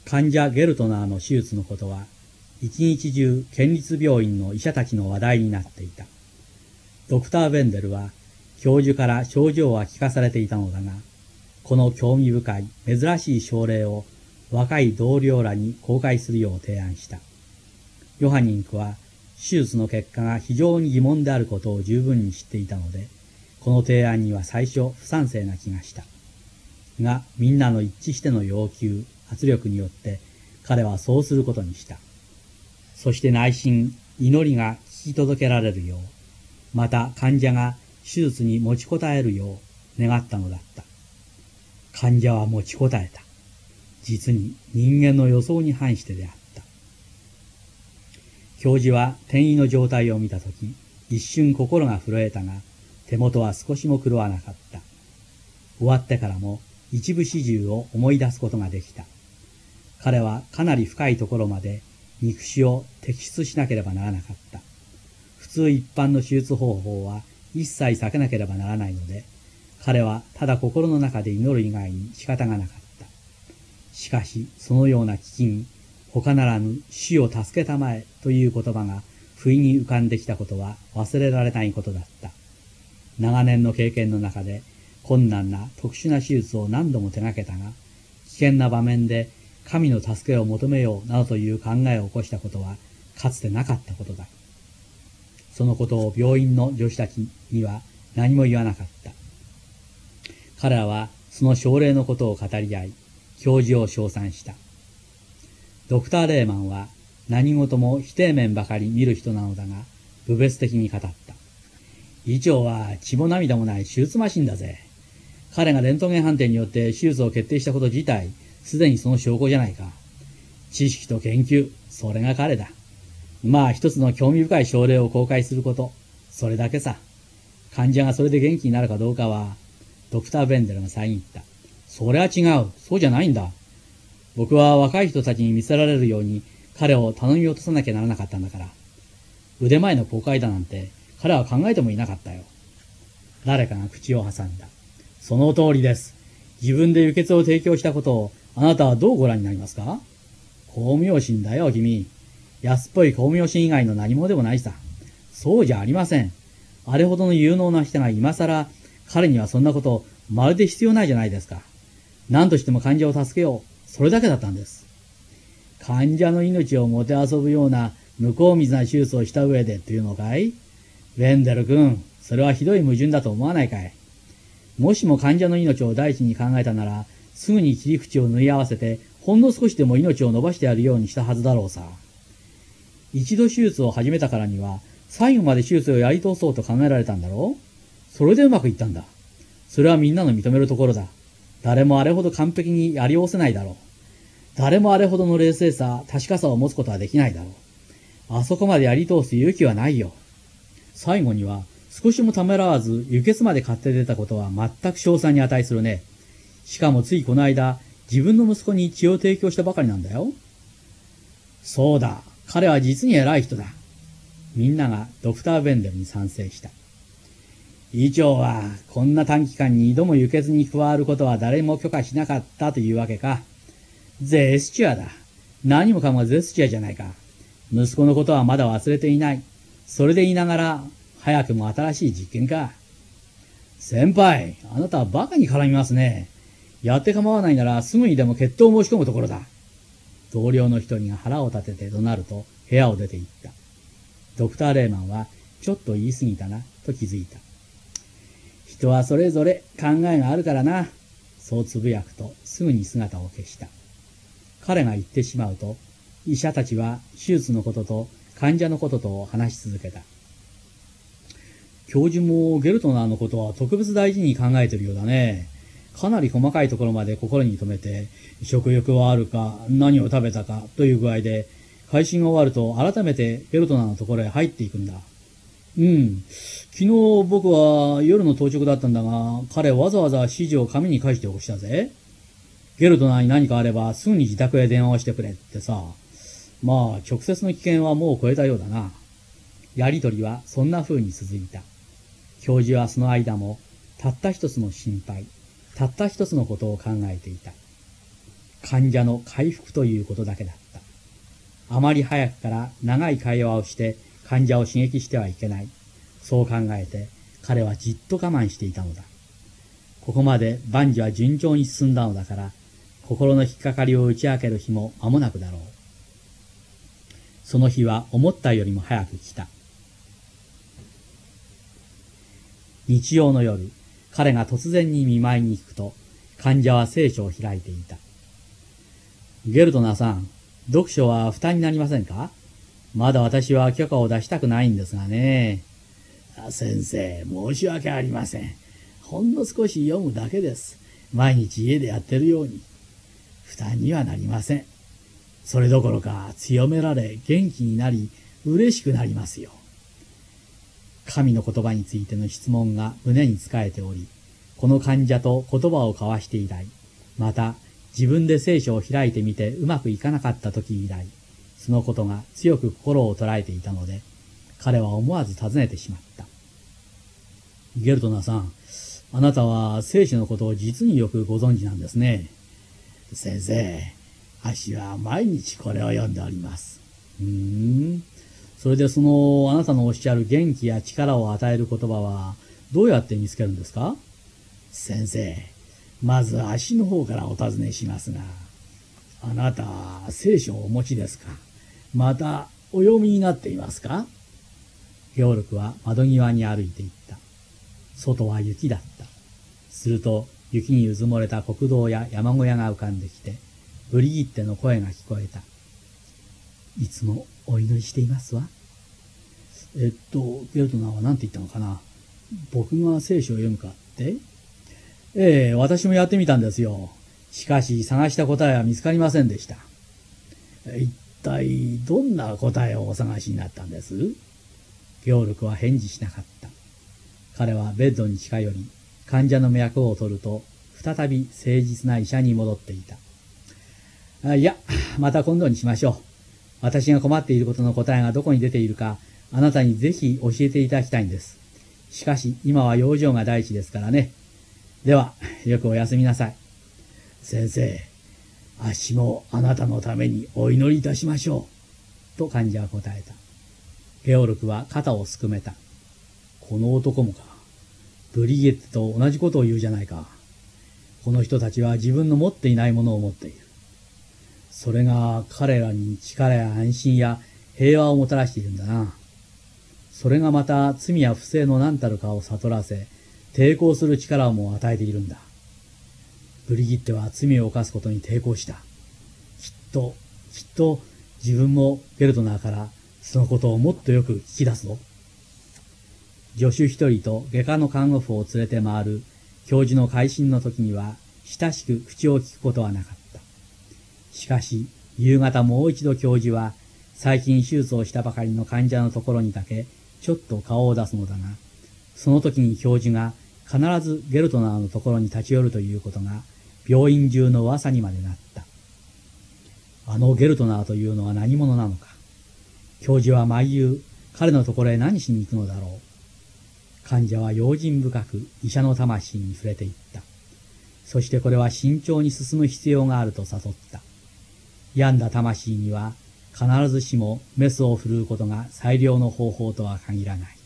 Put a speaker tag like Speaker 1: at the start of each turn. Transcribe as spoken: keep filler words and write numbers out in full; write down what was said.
Speaker 1: 患者ゲルトナーの手術のことは、一日中県立病院の医者たちの話題になっていた。ドクター・ベンデルは、教授から症状は聞かされていたのだが、この興味深い珍しい症例を若い同僚らに公開するよう提案した。ヨハニンクは、手術の結果が非常に疑問であることを十分に知っていたので、この提案には最初不賛成な気がした。が、みんなの一致しての要求、圧力によって彼はそうすることにした。そして内心、祈りが聞き届けられるよう、また患者が手術に持ちこたえるよう願ったのだった。患者は持ちこたえた。実に人間の予想に反してであった。教授は転移の状態を見たとき、一瞬心が震えたが、手元は少しも狂わなかった。終わってからも一部始終を思い出すことができた。彼はかなり深いところまで肉腫を摘出しなければならなかった。普通一般の手術方法は一切避けなければならないので、彼はただ心の中で祈る以外に仕方がなかった。しかし、そのような危機に、他ならぬ死を助けたまえという言葉が不意に浮かんできたことは忘れられないことだった。長年の経験の中で困難な特殊な手術を何度も手がけたが、危険な場面で神の助けを求めようなどという考えを起こしたことはかつてなかったことだ。そのことを病院の助手たちには何も言わなかった。彼らはその症例のことを語り合い、教授を称賛した。ドクター・レーマンは何事も否定面ばかり見る人なのだが、侮蔑的に語った。医長は血も涙もない手術マシンだぜ。彼がレントゲン判定によって手術を決定したこと自体、すでにその証拠じゃないか。知識と研究、それが彼だ。まあ一つの興味深い症例を公開すること、それだけさ。患者がそれで元気になるかどうかは、ドクター・ベンデルが遮った。それは違う。そうじゃないんだ。僕は若い人たちに見せられるように彼を頼み落とさなきゃならなかったんだから。腕前の公開だなんて彼は考えてもいなかったよ。誰かが口を挟んだ。その通りです。自分で輸血を提供したことをあなたはどうご覧になりますか？功名心だよ、君。安っぽい功名心以外の何もでもないさ。そうじゃありません。あれほどの有能な人が今更彼にはそんなことまるで必要ないじゃないですか。何としても患者を助けよう。それだけだったんです。患者の命をもてあそぶような向こう水な手術をした上でっていうのかい？ベンデル君、それはひどい矛盾だと思わないかい？もしも患者の命を第一に考えたなら、すぐに切り口を縫い合わせて、ほんの少しでも命を伸ばしてやるようにしたはずだろうさ。一度手術を始めたからには、最後まで手術をやり通そうと考えられたんだろう？それでうまくいったんだ。それはみんなの認めるところだ。誰もあれほど完璧にやりおせないだろう。誰もあれほどの冷静さ、確かさを持つことはできないだろう。あそこまでやり通す勇気はないよ。最後には少しもためらわず輸血まで買って出たことは全く称賛に値するね。しかもついこの間、自分の息子に血を提供したばかりなんだよ。そうだ、彼は実に偉い人だ。みんながドクター・ベンデルに賛成した。医長はこんな短期間に二度も輸血に加わることは誰も許可しなかったというわけか。ゼスチュアだ。何もかもゼスチュアじゃないか。息子のことはまだ忘れていない。それで言いながら、早くも新しい実験か。先輩、あなたはバカに絡みますね。やって構わないならすぐにでも決闘を申し込むところだ。同僚の一人が腹を立てて怒鳴ると部屋を出て行った。ドクター・レーマンはちょっと言い過ぎたなと気づいた。人はそれぞれ考えがあるからな。そうつぶやくとすぐに姿を消した。彼が言ってしまうと、医者たちは手術のことと患者のことと話し続けた。教授もゲルトナーのことは特別大事に考えているようだね。かなり細かいところまで心に留めて、食欲はあるか、何を食べたかという具合で、回診が終わると改めてゲルトナーのところへ入っていくんだ。うん。昨日僕は夜の当直だったんだが、彼わざわざ指示を紙に書いて起こしたぜ。ゲルトナーに何かあればすぐに自宅へ電話をしてくれってさ。まあ直接の危険はもう超えたようだな。やりとりはそんな風に続いた。教授はその間もたった一つの心配、たった一つのことを考えていた。 患者の回復ということだけだった。あまり早くから長い会話をして患者を刺激してはいけない。そう考えて彼はじっと我慢していたのだ。ここまで万事は順調に進んだのだから、心の引っかかりを打ち明ける日も間もなくだろう。その日は思ったよりも早く来た。日曜の夜、彼が突然に見舞いに行くと、患者は聖書を開いていた。ゲルトナーさん、読書は負担になりませんか？まだ私は許可を出したくないんですがね。
Speaker 2: 先生、申し訳ありません。ほんの少し読むだけです。毎日家でやってるように。負担にはなりません。それどころか強められ元気になり嬉しくなりますよ。
Speaker 1: 神の言葉についての質問が胸につかえており、この患者と言葉を交わして以来、また自分で聖書を開いてみてうまくいかなかった時以来、そのことが強く心を捉えていたので、彼は思わず尋ねてしまった。ゲルトナーさん、あなたは聖書のことを実によくご存知なんですね。
Speaker 2: 先生、あっしは毎日これを読んでおります。
Speaker 1: うーん。それでそのあなたのおっしゃる元気や力を与える言葉はどうやって見つけるんですか？
Speaker 2: 先生、まずあっしの方からお尋ねしますが、あなた聖書をお持ちですか？またお読みになっていますか？
Speaker 1: ゲオルクは窓際に歩いていった。外は雪だった。すると雪にうずもれた国道や山小屋が浮かんできて、ブリギッテの声が聞こえた。いつもお祈りしていますわ。
Speaker 2: えっと、ゲルトナーは何て言ったのかな？僕が聖書を読むかって？
Speaker 1: ええ、私もやってみたんですよ。しかし探した答えは見つかりませんでした。
Speaker 2: 一体どんな答えをお探しになったんです？
Speaker 1: ゲオルクは返事しなかった。彼はベッドに近寄り、患者の脈を取ると、再び誠実な医者に戻っていた。あ、いや、また今度にしましょう。私が困っていることの答えがどこに出ているか、あなたにぜひ教えていただきたいんです。しかし、今は養生が第一ですからね。では、よくお休みなさい。
Speaker 2: 先生、あっしもあなたのためにお祈りいたしましょ
Speaker 1: う。と患者は答えた。ゲオルクは肩をすくめた。この男もか。ブリゲッテと同じことを言うじゃないか。この人たちは自分の持っていないものを持っている。それが彼らに力や安心や平和をもたらしているんだな。それがまた罪や不正の何たるかを悟らせ、抵抗する力をも与えているんだ。ブリギッテは罪を犯すことに抵抗した。きっと、きっと自分もゲルトナーからそのことをもっとよく聞き出すぞ。助手一人と外科の看護婦を連れて回る教授の会診の時には親しく口を聞くことはなかった。しかし夕方もう一度教授は最近手術をしたばかりの患者のところにだけちょっと顔を出すのだが、その時に教授が必ずゲルトナーのところに立ち寄るということが病院中の噂にまでなった。あのゲルトナーというのは何者なのか。教授は毎夕彼のところへ何しに行くのだろう。患者は用心深く医者の魂に触れていった。そしてこれは慎重に進む必要があると悟った。病んだ魂には必ずしもメスを振るうことが最良の方法とは限らない。